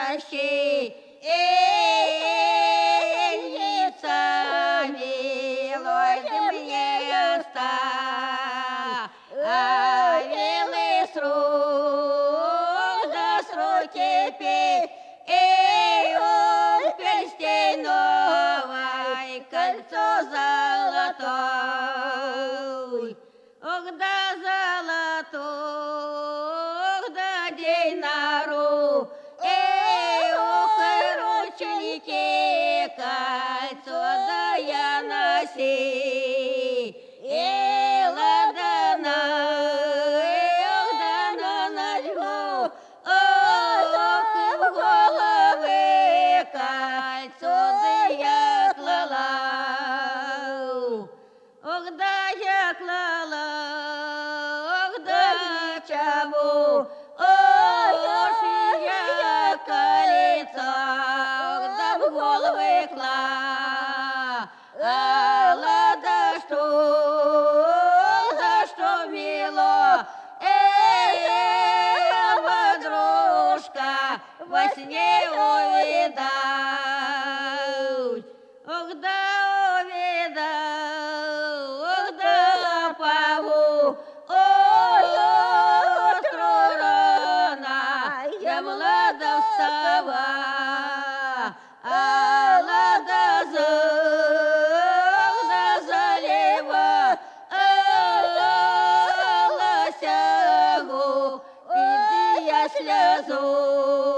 прощи, Ильица, милой ты мне оставила с руки пей, и он перстень новой, кольцо золотой. Ох, да золотой, да день на руку, ох, и рученьки, кольцо да я носи, ладана, ладана ночью, ох, и в головы кольцо да я клала, ох, да я клала, ох, да чего, ох, я кольца, ох, да в головы клала, да что мило, подружка, во сне увидать, ох, да увидать, ох, да паву, ой, утро рано, я млада встава, лада залива, лосягу, піди я сльозу.